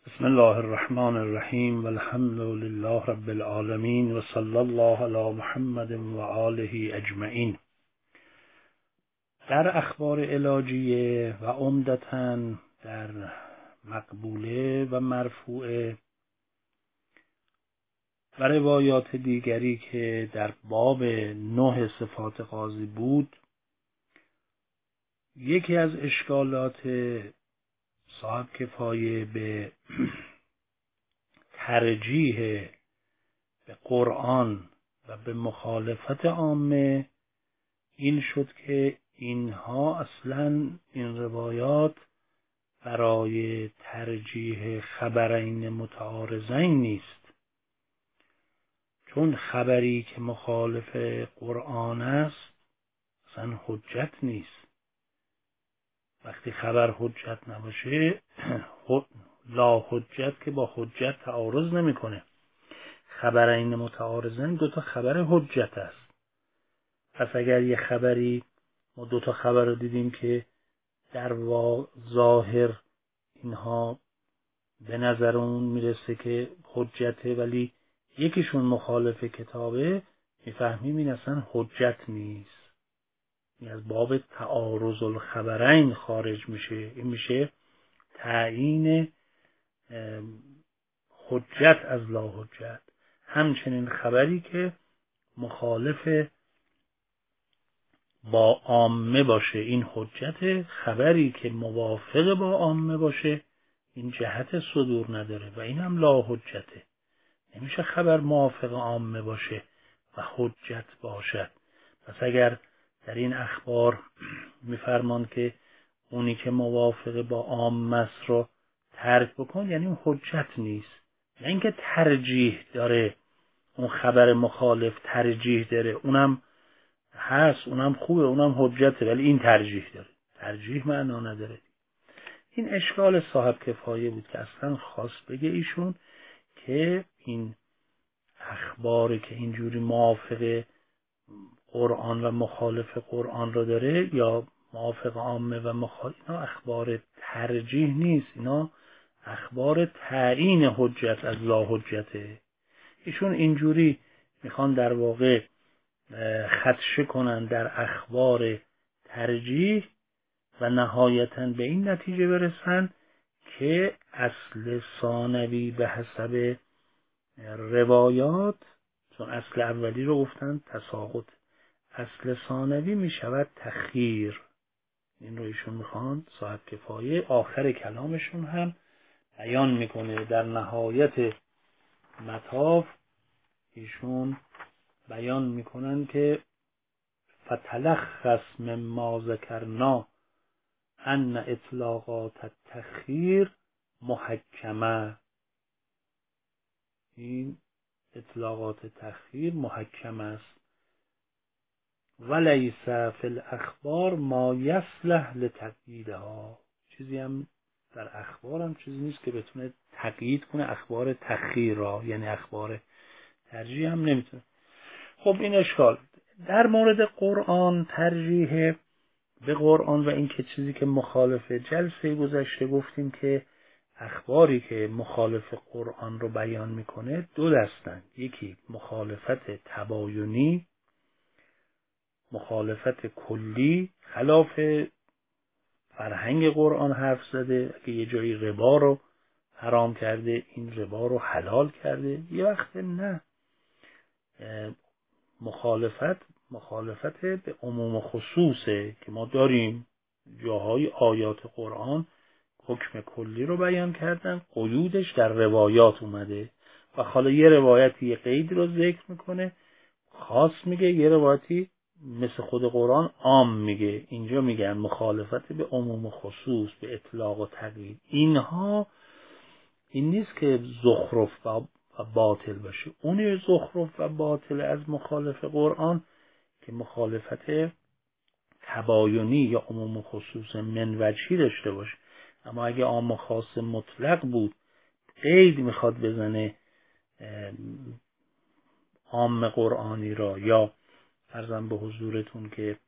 بسم الله الرحمن الرحیم و الحمد لله رب العالمین و صلی الله علی محمد و آله اجمعین. در اخبار علاجیه و عمدتاً در مقبوله و مرفوعه و روایات دیگری که در باب 9 صفات قاضی بود، یکی از اشکالات صاحب کفایه به ترجیح به قرآن و به مخالفت عامه این شد که اینها اصلا این روایات برای ترجیح خبرین متعارضین نیست، چون خبری که مخالف قرآن است اصلا حجت نیست. وقتی خبر حجت نباشه لا حجت که با حجت تعارض نمیکنه. خبرین متعارضین دوتا خبر حجت است. پس اگر یه خبری، ما دوتا خبر رو دیدیم که در ظاهر اینها به نظر اون میرسه که حجته، ولی یکیشون مخالف کتابه، میفهمیم این اصلا حجت نیست، این از باب تعارض الخبرین خارج میشه. این میشه تعیین حجت از لا حجت. همچنین خبری که مخالف با عامه باشه این حجت، خبری که موافق با عامه باشه این جهت صدور نداره و این هم لا حجته. نمیشه خبر موافق عامه باشه و حجت باشد. پس اگر در این اخبار میفرمان که اونی که موافق با عامه است رو ترک بکن، یعنی اون حجت نیست. نه اینکه ترجیح داره، اون خبر مخالف ترجیح داره، اونم هست، اونم خوبه، اونم حجته، ولی این ترجیح داره. ترجیح معنا نداره. این اشکال صاحب کفایه بود که اصلا خواست بگه ایشون که این اخباری که اینجوری موافق قرآن و مخالف قرآن رو داره، یا موافق عامه و مخالف، اینا اخبار ترجیح نیست، اینا اخبار تعیین حجت از لا حجته. ایشون اینجوری میخوان در واقع خدشه کنن در اخبار ترجیح و نهایتاً به این نتیجه برسن که اصل ثانوی به حسب روایات، چون اصل اولی رو گفتن تساقط، اصل ثانوی می شود تخییر. این رو ایشون میخوان صاحب کفایه آخر کلامشون هم بیان میکنه. در نهایت مطاف ایشون بیان میکنن که فتلخص مما ذکرنا ان اطلاقات التخییر محکمه. این اطلاقات تخییر محکم است. ولیس فی الاخبار ما یصلح لتقییدها. چیزی هم در اخبار هم چیزی نیست که بتونه تقیید کنه اخبار تخییر را، یعنی اخبار ترجیح هم نمیتونه. خب این اشکال در مورد قرآن، ترجیح به قرآن و این که چیزی که مخالف، جلسه گذشته گفتیم که اخباری که مخالف قرآن رو بیان میکنه دو دستن. یکی مخالفت تباینی، مخالفت کلی، خلاف فرهنگ قرآن حرف زده. اگه یه جایی ربا رو حرام کرده، این ربا رو حلال کرده. یه وقت نه، مخالفت به عموم و خصوصه که ما داریم جاهای آیات قرآن حکم کلی رو بیان کردن، قیودش در روایات اومده و حالا یه روایتی یه قید رو ذکر میکنه، خاص میگه، یه روایتی مثل خود قرآن عام میگه. اینجا میگن مخالفت به عموم و خصوص، به اطلاق و تقیید. اینها این نیست که زخرف و باطل باشه. اونی زخرف و باطل از مخالف قرآن که مخالفت تباینی یا عموم و خصوص منوجهی داشته باشه. اما اگه عام و خاص مطلق بود، قید میخواد بزنه عام قرآنی را، یا عرضم به حضورتون که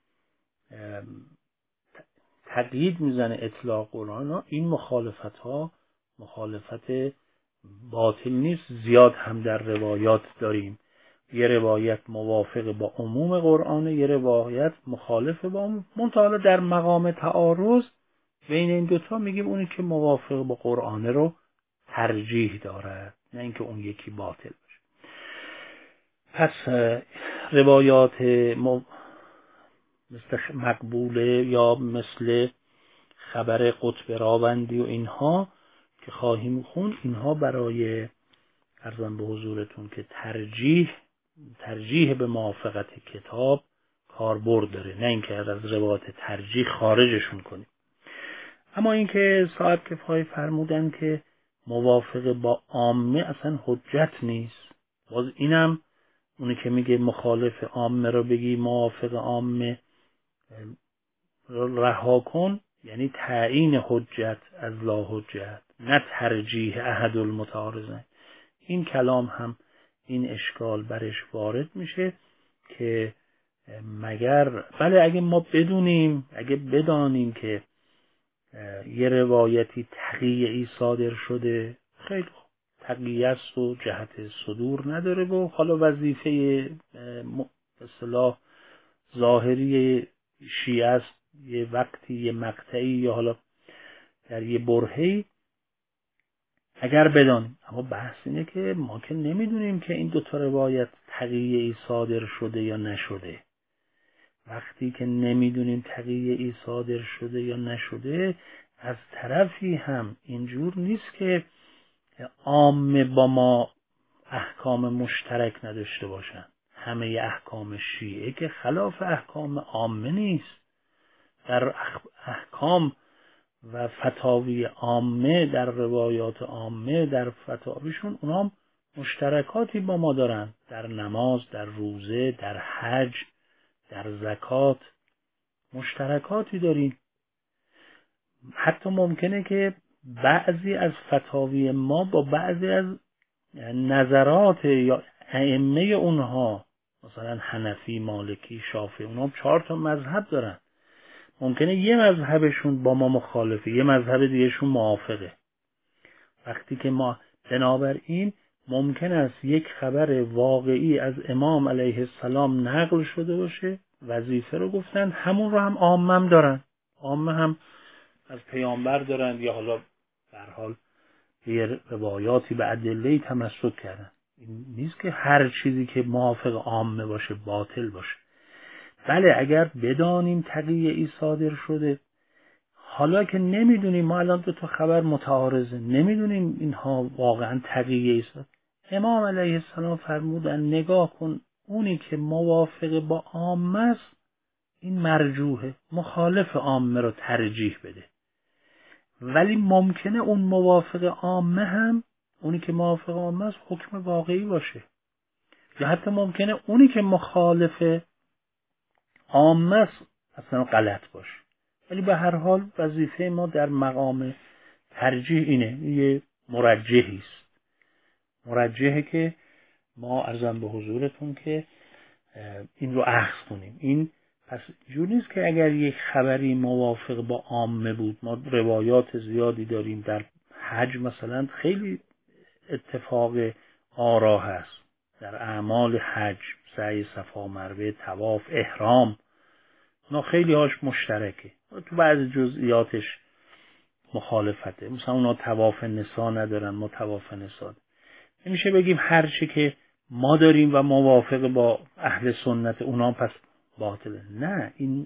تقیید میزنه اطلاق قرآن را، این مخالفت ها مخالفت باطل نیست. زیاد هم در روایات داریم، یه روایت موافق با عموم قرآن، یه روایت مخالف با عموم. منتها در مقام تعارض بین این دوتا میگیم اونی که موافق با قرآن رو ترجیح دارد، نه اینکه اون یکی باطل باشه. پس روایات مثل مقبوله یا مثل خبر قطب راوندی و اینها که خواهیم خوند، اینها برای عرضم به حضورتون که ترجیح به موافقت کتاب کاربرد داره، نه اینکه از روایات ترجیح خارجشون کنیم. اما اینکه صاحب کفایه فرمودن که موافق با عامه اصلا حجت نیست، باز اینم اونی که میگه مخالف عامه رو بگی موافق عامه رها کن، یعنی تعیین حجت از لا حجت، نه ترجیح احد المتعارضین. این کلام هم این اشکال برش وارد میشه که بله اگه ما بدانیم که یه روایتی تقییعی صادر شده، خیلی خوب، تقییع است و جهت صدور نداره و حالا وظیفه اصطلاح ظاهری شیعه است یه وقتی یه مقطعی یا حالا در یه برهه‌ای اگر بدانیم. اما بحث اینه که ما که نمیدونیم که این دوتا روایت تقییعی صادر شده یا نشده. وقتی که نمیدونیم تقییعی صادر شده یا نشده، از طرفی هم اینجور نیست که عامه با ما احکام مشترک نداشته باشن. همه احکام شیعه که خلاف احکام عامه نیست. در احکام و فتاوی عامه، در روایات عامه، در فتاویشون اونام مشترکاتی با ما دارن، در نماز، در روزه، در حج، در زکات مشترکاتی داریم. حتی ممکنه که بعضی از فتاوی ما با بعضی از نظرات یا ائمه اونها، مثلا حنفی، مالکی، شافعی، اونها 4 تا مذهب دارن، ممکنه یه مذهبشون با ما مخالفه، یه مذهب دیگهشون موافقه. وقتی که ما بنابراین ممکن است یک خبر واقعی از امام علیه السلام نقل شده باشه، وظیفه رو گفتن، همون رو هم عامه دارن، عامه هم از پیامبر دارن یا حالا به هر حال یه روایاتی به ادله تمسک کردن. این نیست که هر چیزی که موافق عامه باشه باطل باشه. بله اگر بدانیم تقییعی صادر شده، حالا که نمیدونیم، ما الان 2 تا خبر متعارضه، نمیدونیم اینها واقعا تقییعی صادر. امام علیه السلام فرمودن نگاه کن، اونی که موافق با عامه است این مرجوحه، مخالف عامه رو ترجیح بده. ولی ممکنه اون موافق عامه هم، اونی که موافق عامه است حکم واقعی باشه، یا حتی ممکنه اونی که مخالف عامه است اصلا غلط باشه. ولی به هر حال وظیفه ما در مقام ترجیح اینه، یه مرجحی است، مرجحه که ما عرضم به حضورتون که این رو اخذ کنیم. این پس جور نیست که اگر یک خبری موافق با عامه بود، ما روایات زیادی داریم در حج مثلا خیلی اتفاق آرا هست، در اعمال حج، سعی صفا مروه، طواف، احرام، اونا خیلی هاش مشترکه، تو بعض جزئیاتش مخالفته. مثلا اونا طواف نسا ندارن، ما طواف نسا داریم. نمیشه بگیم هر چی که ما داریم و موافق با اهل سنت اونا پس باطله. نه، این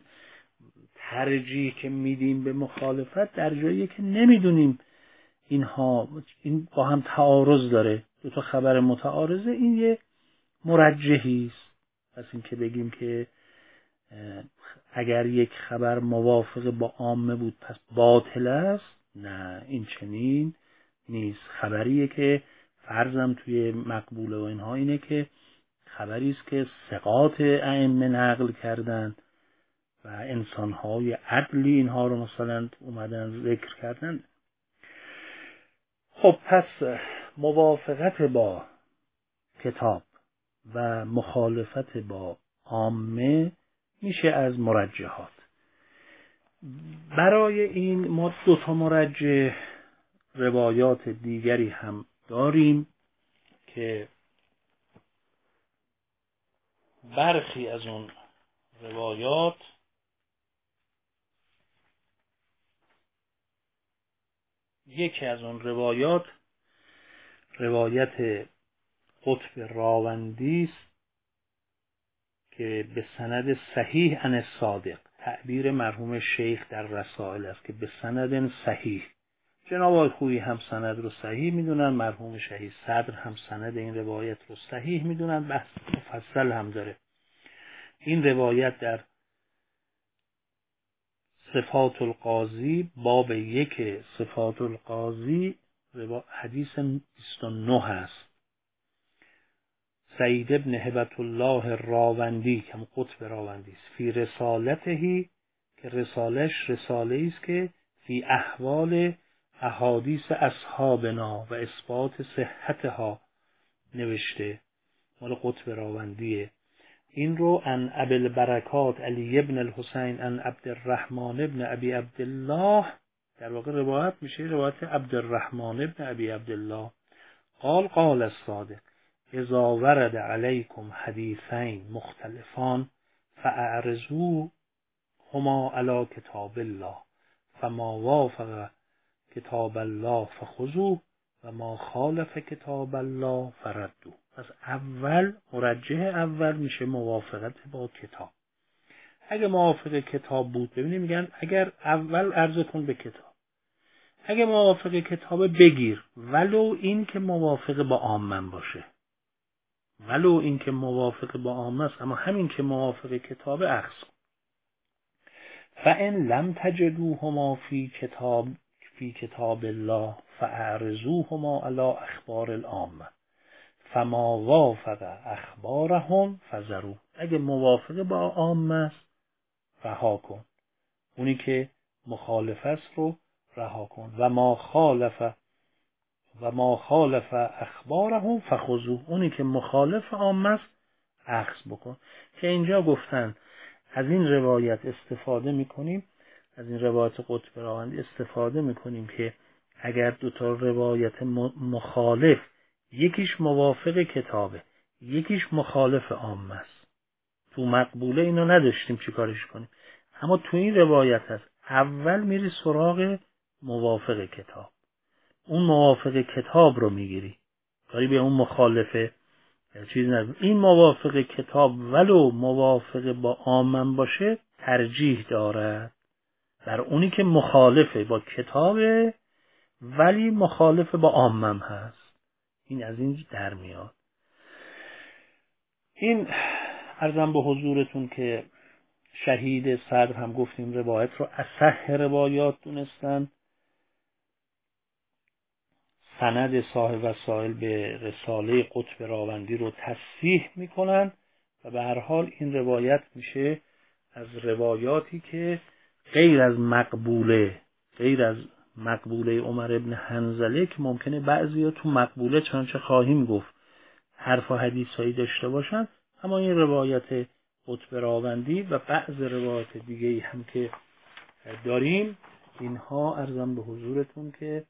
ترجیح که میدیم به مخالفت در جاییه که نمیدونیم اینها این با هم تعارض داره، 2 تا خبر متعارضه، این یه مرجحی است. پس این که بگیم که اگر یک خبر موافق با عامه بود پس باطل است، نه، این چنین نیست. خبریه که فرضم توی مقبوله و اینها اینه که خبری است که ثقات ائمه نقل کردن و انسان‌های عدلی اینها رو مثلا اومدن ذکر کردن. خب پس موافقت با کتاب و مخالفت با عامه میشه از مرجحات. برای این ما 2 تا مرجح روایات دیگری هم داریم که برخی از اون روایات یکی از اون روایات روایت قطب راوندی است که به سند صحیح عن الصادق، تعبیر مرحوم شیخ در رسائل است که به سند صحیح. جناب آقای خویی هم سند رو صحیح میدونن، مرحوم شهید صدر هم سند این روایت رو صحیح میدونن، بحث مفصل هم داره. این روایت در صفات القاضی باب 1 صفات القاضی حدیث 29 هست. سعید ابن هبت الله راوندی که هم قطب راوندی است، فی رسالته، که رسالش رساله است که فی احوال احادیث اصحابنا و اثبات صحتها نوشته، مال قطب راوندیه. این رو ان ابی البرکات علی ابن الحسین ان عبدالرحمن ابن ابی عبدالله، در واقع روایت میشه روایت عبدالرحمن ابن ابی عبدالله، قال الصادق اذا ورد علیکم حدیثین مختلفان فاعرضوهما علی کتاب الله فما وافق کتاب الله فخذوه و ما خالف کتاب الله فردوه. پس اول مرجح اول میشه موافقت با کتاب. اگه موافق کتاب بود، ببینید میگن اگر اول عرض کن به کتاب، اگه موافق کتاب بگیر ولو این که موافق با عامن باشه، ولو این که موافق با عامن است، اما همین که موافق کتاب اخذ کن. فان لم تجدوهما فی کتاب الله فاعرضوهما علی اخبار العامه فما وافق اخبارهم فذروا. اگه موافق با عامه است رها کن، اونی که مخالف است رو رها کن. و ما خالف اخبارهم فخذوه، اونی که مخالف عامه است اخذ بکن. که اینجا گفتن از این روایت استفاده میکنیم، از این روایت قطب راوندی استفاده میکنیم که اگر دو تا روایت مخالف، یکیش موافق کتابه یکیش مخالف عامه است، تو مقبوله اینو نداشتیم چیکارش کنیم، اما تو این روایت هست اول میری سراغ موافق کتاب، اون موافق کتاب رو میگیری، کاری به اون مخالفه چیز نداره. این موافق کتاب ولو موافق با عامن باشه ترجیح دارد بر اونی که مخالفه با کتابه ولی مخالف با عامم هست. این از این در میاد. این عرضم به حضورتون که شهید صدر هم گفتیم روایت رو اصح روایات دونستن. سند صاحب وسائل به رساله قطب راوندی رو تصحیح میکنن و به هر حال این روایت میشه از روایاتی که غیر از مقبوله عمر ابن حنظله، که ممکنه بعضی ها تو مقبوله چنانچه خواهیم گفت حرف و حدیث هایی داشته باشن، اما این روایت قطب راوندی و بعض روایت دیگه هم که داریم، اینها عرضم به حضورتون که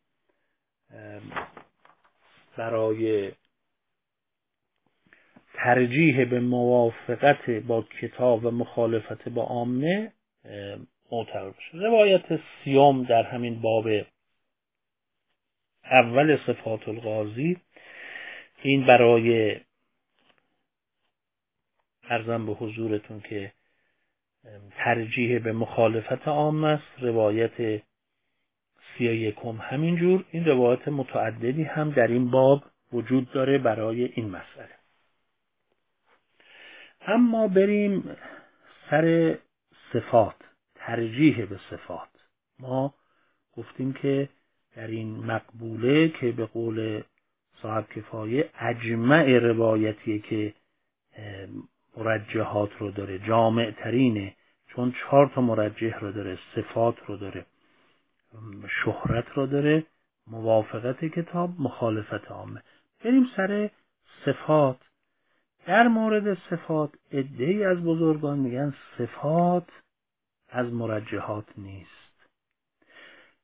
برای ترجیح به موافقت با کتاب و مخالفت با عامه معتبر باشه. روایت سیوم در همین باب اول صفات القاضی، این برای عرضم به حضورتون که ترجیح به مخالفت عامه است. روایت 31 همینجور. این روایت متعددی هم در این باب وجود داره برای این مسئله. اما بریم سر صفات، ترجیح به صفات. ما گفتیم که در این مقبوله که به قول صاحب کفایه اجمع روایتیه که مرجحات رو داره، جامع ترینه، چون 4 تا مرجح رو داره، صفات رو داره، شهرت رو داره، موافقت کتاب، مخالفت عامه. بریم سر صفات. در مورد صفات عده‌ای از بزرگان میگن صفات از مرجحات نیست.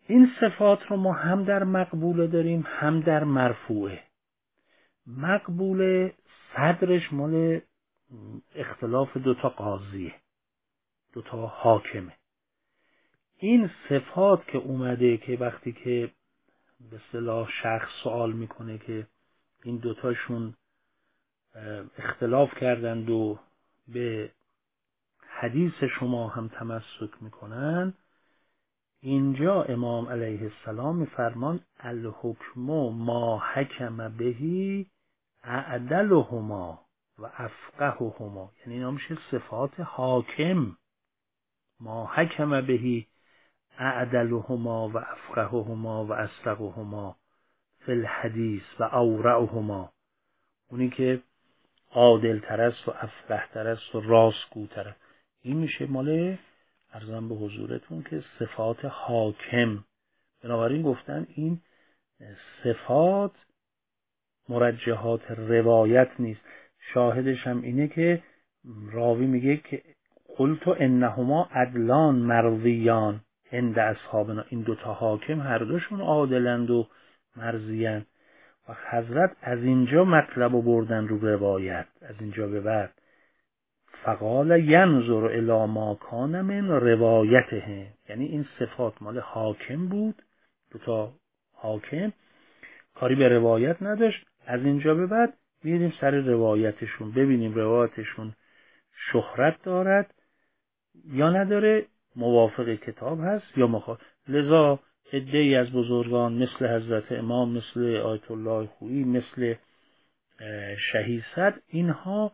این صفات رو ما هم در مقبوله داریم هم در مرفوعه. مقبوله صدرش مال اختلاف دوتا قاضیه، دوتا حاکمه. این صفات که اومده که وقتی که به اصطلاح شخص سوال میکنه که این دوتاشون اختلاف کردند و به حدیث شما هم تمسک میکنن، اینجا امام علیه السلام میفرمان الحکم ما حکم بهی اعدلهما و افقههما، یعنی اینا میشه صفات حاکم. ما حکم بهی اعدلهما و افقههما و اصدقهما فی الحدیث و اورعهما، اونی که عادل تر است و افقه تر است و راستگوتر است. این میشه مال عرضم به حضورتون که صفات حاکم. بنابراین گفتن این صفات مرجحات روایت نیست. شاهدش هم اینه که راوی میگه که قلت انهما عدلان مرضیان عند اصحابنا، این دوتا حاکم هر دوشون عادلند و مرضیان. و حضرت از اینجا مطلب رو بردن رو روایت، از اینجا به بعد فقال ینظر الی ما کان من روایته، یعنی این صفات مال حاکم بود، دوتا حاکم، کاری به روایت نداشت. از اینجا به بعد میریم سر روایتشون، ببینیم روایتشون شهرت دارد یا نداره، موافق کتاب هست یا مخالف. لذا عده‌ای از بزرگان مثل حضرت امام، مثل آیت الله خویی، مثل شهید صدر، اینها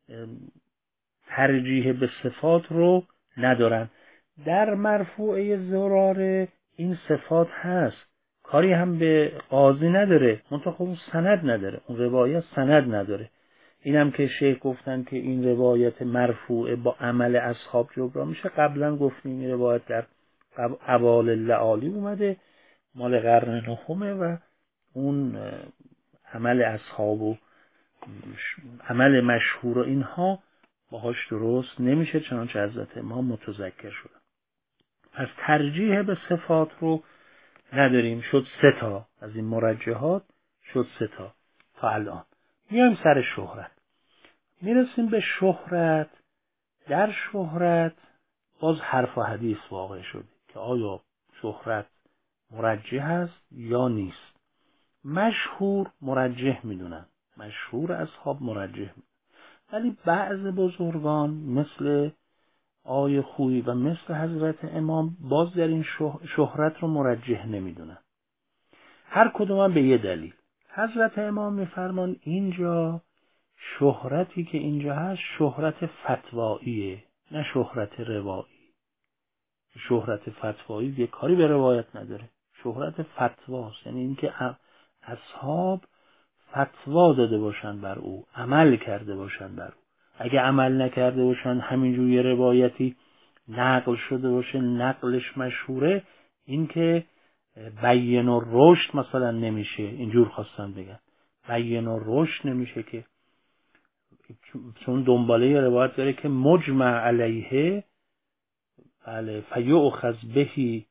ترجیح به صفات رو ندارن. در مرفوعه زراره این صفات هست، کاری هم به قاضی نداره، منطقه اون سند نداره، اون روایت سند نداره. اینم که شیخ گفتن که این روایت مرفوعه با عمل اصحاب جبران میشه. قبلا گفتیم این روایت در اوال اللعالی اومده، مال قرن نهمه و اون عمل اصحاب و عمل مشهور و اینها باهاش درست نمیشه، چنانچه حضرت امام متذکر شدن. پس ترجیح به صفات رو نداریم. شد 3 تا از این مرجحات، شد 3 تا الان. میایم سر شهرت، میرسیم به شهرت. در شهرت باز حرف و حدیث واقع شده که آیا شهرت مرجح است یا نیست. مشهور مرجح میدونن، مشهور اصحاب مرجح میدونن، ولی بعض بزرگان مثل آقای خویی و مثل حضرت امام باز در این شهرت رو مرجح نمیدونن، هر کدوم هم به یه دلیل. حضرت امام میفرمان اینجا شهرتی که اینجا هست شهرت فتواییه، نه شهرت روایی. شهرت فتوایی یه کاری به روایت نداره، شهرت فتواست، یعنی اینکه اصحاب فتوا داده باشن بر او، عمل کرده باشن بر او. اگه عمل نکرده باشن، همینجور یه روایتی نقل شده باشه، نقلش مشهوره، این که بیان و رشد مثلا نمیشه، اینجور خواستن بگن بیان و رشد نمیشه، که چون دنباله روایت داره که مجمع علیه، بله، فیؤخذ بهی،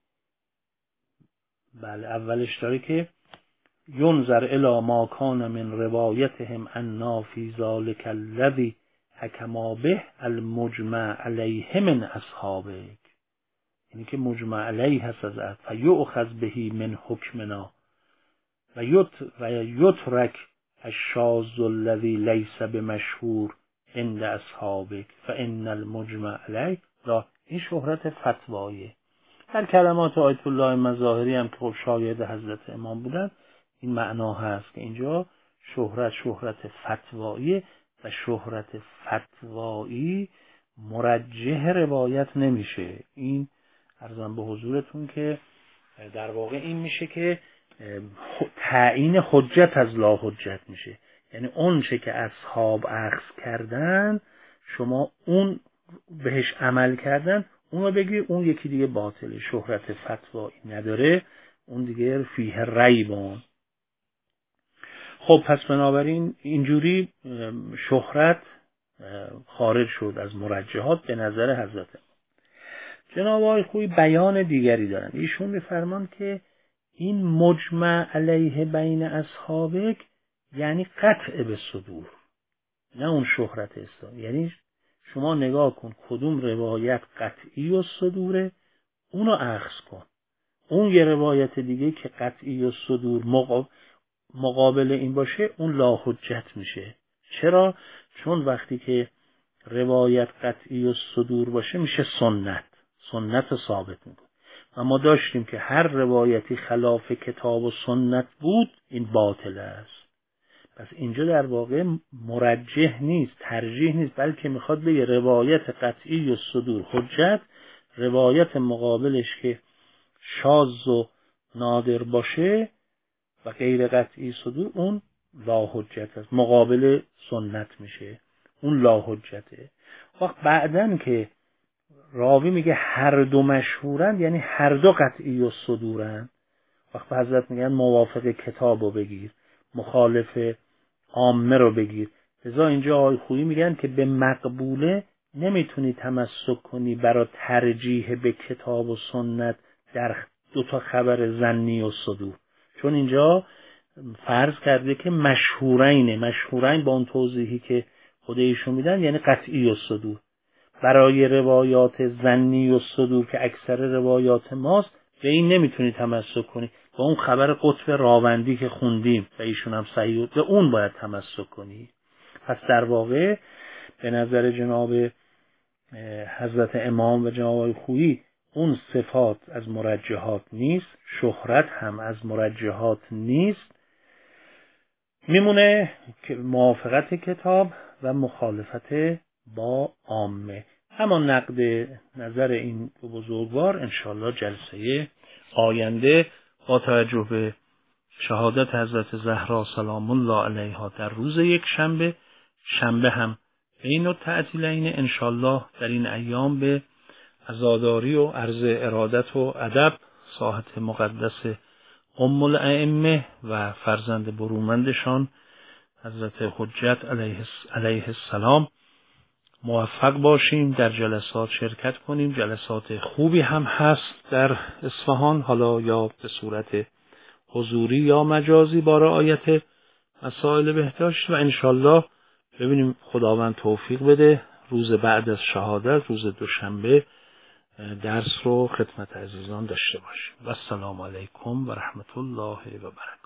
بله، اولش داره که ینظر الی ما کان من روایتهم انا فی ذلک الذی حکما به المجمع علیه من اصحابک، یعنی که مجمع علیه هست از عهد، فیؤخذ بهی من حکمنا و یترک الشاذ الذی لیس بمشهور عند اصحابک فان المجمع علیه. این شهرت فتوایه. در کلمات آیت الله مظاهری هم که خب شاگرد حضرت امام بودن، این معنا هست که اینجا شهرت فتوایی و شهرت فتوایی مرجح روایت نمیشه. این عرضم به حضورتون که در واقع این میشه که تعیین حجت از لا حجت میشه، یعنی اون چه که اصحاب اخذ کردن شما اون بهش عمل کردن، اون رو بگیر، اون یکی دیگه باطله، شهرت فتوایی نداره، اون دیگه فیه ریبون. خب پس بنابراین اینجوری شهرت خارج شد از مرجحات به نظر حضرت. جناب آقای خویی بیان دیگری دارن. ایشون می‌فرمان که این مجمع علیه بین اصحابک یعنی قطع به صدور، نه اون شهرت اسلام. یعنی شما نگاه کن کدوم روایت قطعی و صدوره، اونو اخذ کن. اون یه روایت دیگه که قطعی و صدور مقابل این باشه، اون لا حجت میشه. چرا؟ چون وقتی که روایت قطعی و صدور باشه میشه سنت ثابت میکنه. و ما داشتیم که هر روایتی خلاف کتاب و سنت بود این باطل است. پس اینجا در واقع مرجح نیست، ترجیح نیست، بلکه میخواد بگه روایت قطعی و صدور حجت، روایت مقابلش که شاذ و نادر باشه و غیر قطعی صدور، اون لا حجت است، مقابل سنت میشه، اون لا حجته. وقت بعدن که راوی میگه هر دو مشهورن، یعنی هر دو قطعی و صدورن. وقت حضرت میگن موافق کتاب رو بگیر، مخالف عامه رو بگیر. لذا اینجا آقای خویی میگن که به مقبوله نمیتونی تمسک کنی برای ترجیح به کتاب و سنت در دوتا خبر ظنی و صدور، چون اینجا فرض کرده که مشهورین با اون توضیحی که خود ایشون میدن یعنی قطعی و صدور. برای روایات ظنی و صدور که اکثر روایات ماست به این نمیتونی تمسک کنی، با اون خبر قطب راوندی که خوندیم و ایشون هم صحیح، به اون باید تمسک کنی. پس در واقع به نظر جناب حضرت امام و جناب آقای خویی اون صفات از مرجحات نیست، شهرت هم از مرجحات نیست، میمونه که موافقت کتاب و مخالفت با عامه. اما نقد نظر این بزرگوار انشاءالله جلسه آینده با توجه به شهادت حضرت زهرا سلام الله علیها در روز یک شنبه هم بین التعطیلین انشاءالله در این ایام به عزاداری و عرض ارادت و ادب ساحت مقدس ام الائمه و فرزند برومندشان حضرت حجت علیه السلام موفق باشیم، در جلسات شرکت کنیم. جلسات خوبی هم هست در اصفهان، حالا یا به صورت حضوری یا مجازی با رعایت مسائل بهداشت، و انشالله ببینیم خداوند توفیق بده روز بعد از شهادت، روز دوشنبه، درس رو خدمت عزیزان داشته باشیم. و السلام علیکم و رحمت الله و برکاته.